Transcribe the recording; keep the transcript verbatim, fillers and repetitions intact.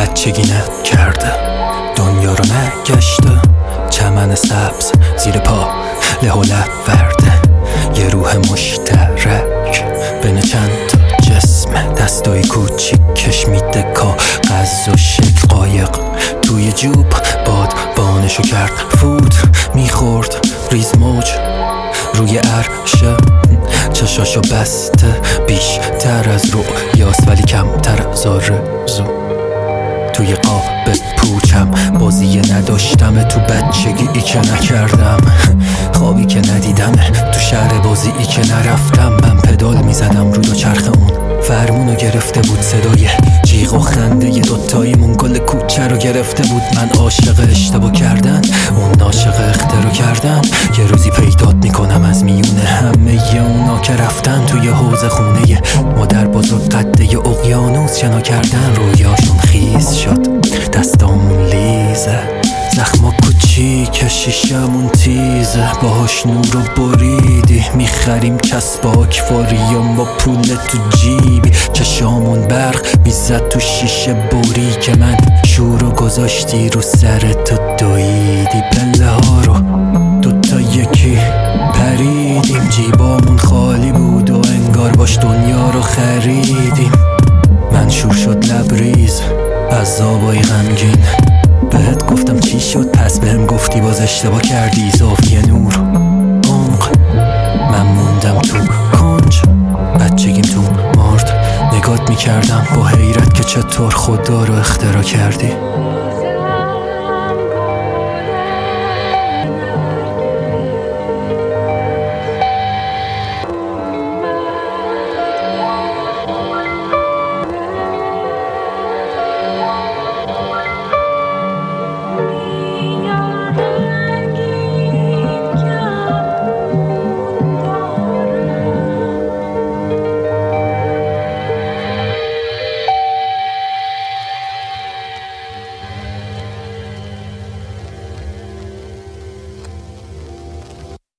بچگی نکرده، دنیا رو نگشته، چمن سبز زیر پا له و لب ورده. یه روح مشترک بین چند تا جسم، دستای کوچیکش میده کاغذ و شکل. قایق توی جوب باد بانشو کرد فوت، میخورد ریز موج روی عرشه. چشاشو بسته بیشتر از رؤیاست ولی کمتر از آرزو. توی قاب پوچم بازی نداشتم، تو بچگی ای که نکردم، خوابی که ندیدم، تو شهر بازی ای که نرفتم. من پدال میزدم رو دو چرخ اون، فرمونو گرفته بود صدای جیغ و خنده ی دوتاییمون، گل کوچه رو گرفته بود. من عاشق اشتباه کردن، اون عاشق اختراع کردن. یه روزی پیدات میکنم از میون همه ی اونا که رفتن توی حوض خونه مادر بزرگ قده ی اقیانوس شنا کردن. رویاشون خیز شد، دستامون لیزه، زخما کوچیک شیشمون تیزه، باهاش نور رو بریدی. میخریم چسباک فاریام با پول تو جیبی، چشامون برق میزد تو شیشه بوری که من شورو گذاشتی رو سر تو دویدی. پله ها رو دوتا یکی پریدیم، جیبامون خالی بود و انگار باش دنیا رو خریدیم. من شور شد لبریز عذابای غمگین، بهت گفتم چی شد پس بهم گفتی باز اشتباه کردی. زاویه نور عمق، من موندم تو کنج، بچگیم تو مرد. نگات میکردم با حیرت که چطور خدا رو اختراع کردی.